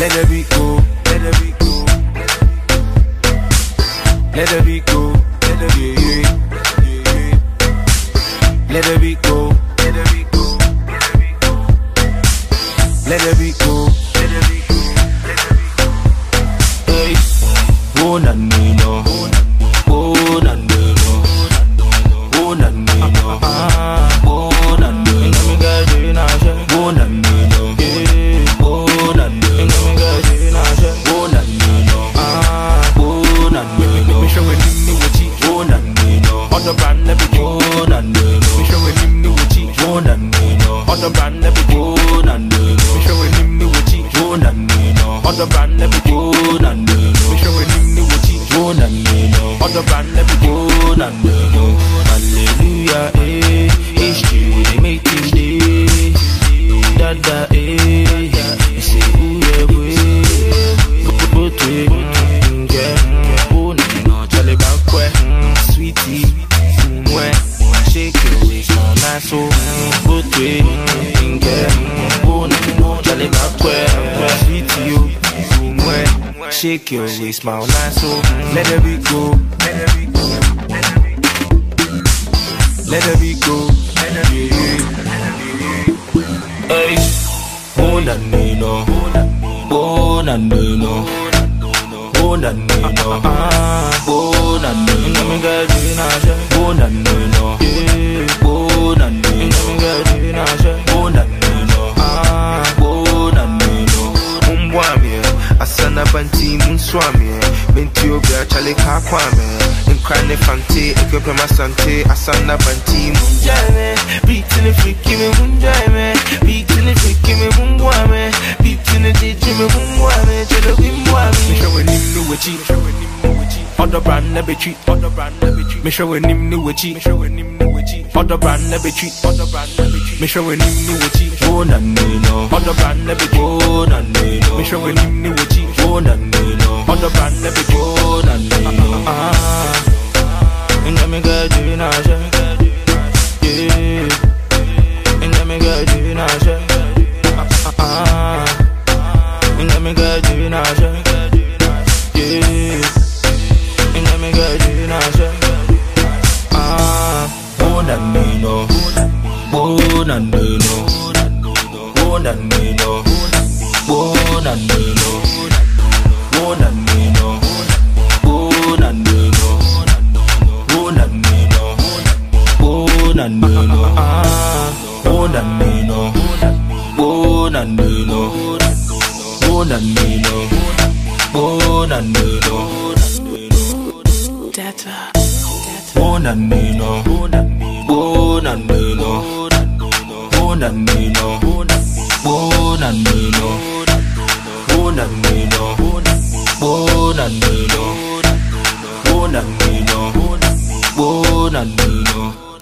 let the beat go, let the beat go, let the beat go, let the beat go, let the beat go, let the beat go, let the beat go, let the beat go. Hey, oh na no, oh na no, oh na no, oh na no, oh na no. Other brand never go and we showing him new cheap one and other brand never go and we showing him new cheap one and other brand never go and we showing him new cheap one and other brand never go and hallelujah it's true they make things day dada you say ooh yeah boy put it yeah oh no Charlie back sweetie shake your waist, my nice so good way, oh no, Charlie back sweet you, shake your waist, my nice so let the beat go, let the beat go, let the beat go, let the beat go, hey, oh na no, oh na no, oh na no, oh na no, me get you now, oh na no. Asana banti munswami Mentio bia chale kakwame Nkrane fante ekwepe masante Asana banti munjame Beat in the freaky me munjame Beat in the freaky me mungwame Beat in the DJ me mungwame Jelo bimwame Me showing him new cheap Other brand never cheap Other brand never cheap Me showing him new cheap Me showing him new cheap Other brand never cheap Other brand never cheap Me showing him new cheap Oh na no Other brand never cheap Oh na no Me showing him new cheap Oh na no Other brand never cheap Oh na no Inga me get you na yeah Inga me get you na Inga me get you na yeah Inga me get you na oh na no oh na no oh na no oh na no oh na no oh na no oh na no oh na no oh na no oh na no oh na no oh na no data oh na no oh na no oh na no oh na no oh na no oh na no oh na no